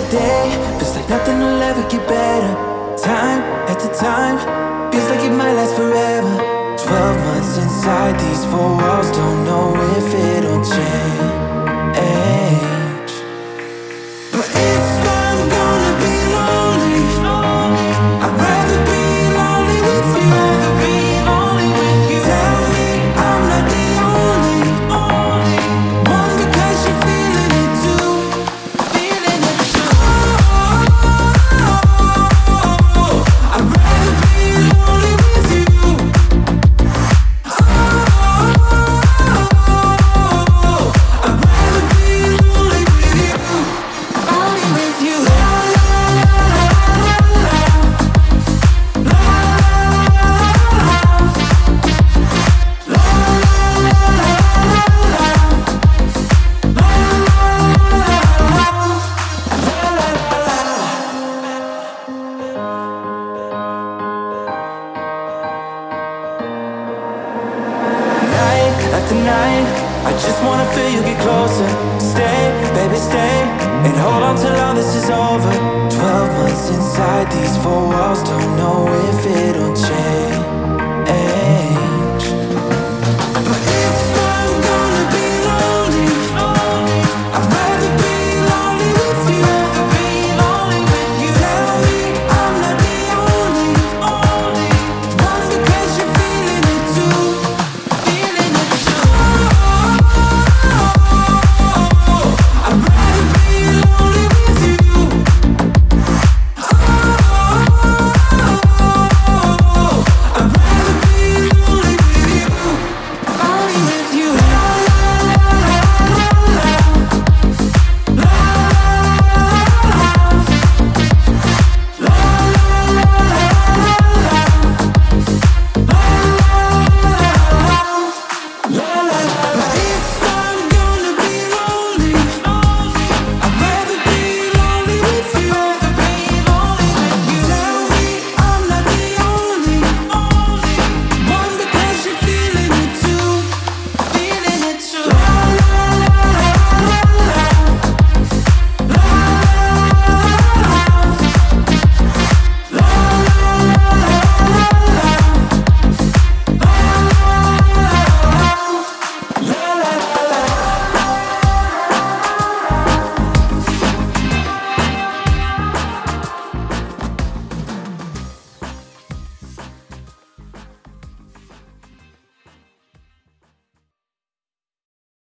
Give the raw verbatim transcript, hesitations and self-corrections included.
day, feels like nothing will ever get better. Time after time, feels like it might last forever. Twelve months inside these four walls, don't know if it'll change. But if I'm gonna be lonely, I'd rather be lonely with you. Tell me I'm not the only one, because you're feeling it too. Feeling it too. I'd rather be lonely with you. I'd rather be lonely with you. Lonely with you. Night after night, I just wanna feel you get closer. Stay, baby, stay, and hold on till all this is over. Twelve months inside these four walls, don't know if it'll change.